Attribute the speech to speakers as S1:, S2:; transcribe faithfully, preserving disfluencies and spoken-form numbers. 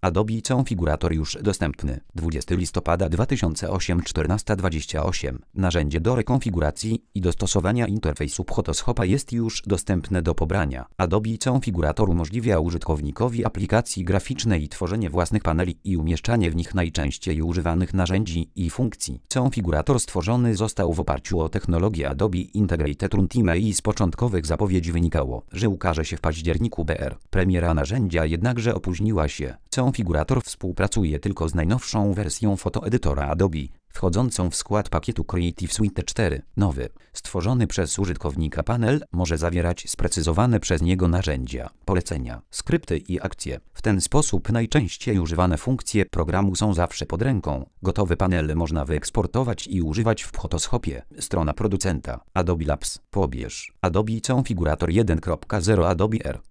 S1: Adobe Configurator już dostępny. dwudziestego listopada dwa tysiące ósmego, czternasta dwadzieścia osiem. Narzędzie do rekonfiguracji i dostosowania interfejsu Photoshopa jest już dostępne do pobrania. Adobe Configurator umożliwia użytkownikowi aplikacji graficznej tworzenie własnych paneli i umieszczanie w nich najczęściej używanych narzędzi i funkcji. Configurator stworzony został w oparciu o technologię Adobe Integrated Runtime i z początkowych zapowiedzi wynikało, że ukaże się w październiku B R. Premiera narzędzia jednakże opóźniła się. Configurator współpracuje tylko z najnowszą wersją fotoedytora Adobe, wchodzącą w skład pakietu Creative Suite cztery. Nowy, stworzony przez użytkownika panel może zawierać sprecyzowane przez niego narzędzia, polecenia, skrypty i akcje. W ten sposób najczęściej używane funkcje programu są zawsze pod ręką. Gotowy panel można wyeksportować i używać w Photoshopie. Strona producenta Adobe Labs. Pobierz Adobe Configurator jeden kropka zero Adobe R.